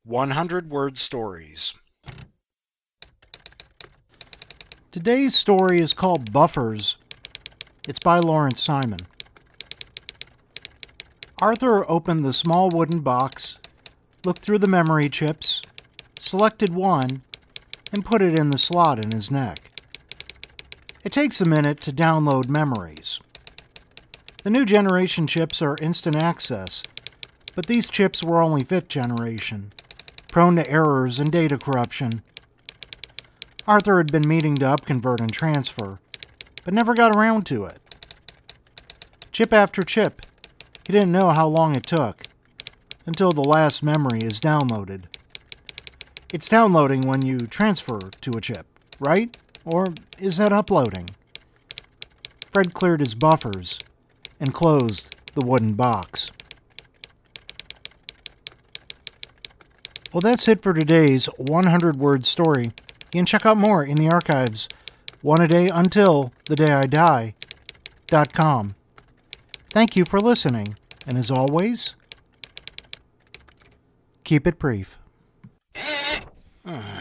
100-word stories. Today's story is called Buffers. It's by Lawrence Simon. Arthur opened the small wooden box, looked through the memory chips, selected one, and put it in the slot in his neck. It takes a minute to download memories. The new generation chips are instant access, but these chips were only 5th generation, prone to errors and data corruption. Arthur had been meaning to upconvert and transfer, but never got around to it. Chip after chip, he didn't know how long it took, until the last memory is downloaded. It's downloading when you transfer to a chip, right? Or is that uploading? Fred cleared his buffers and closed the wooden box. Well, that's it for today's 100-word story. You can check out more in the archives, oneadayountilthedayidie.com. Thank you for listening, and as always, keep it brief.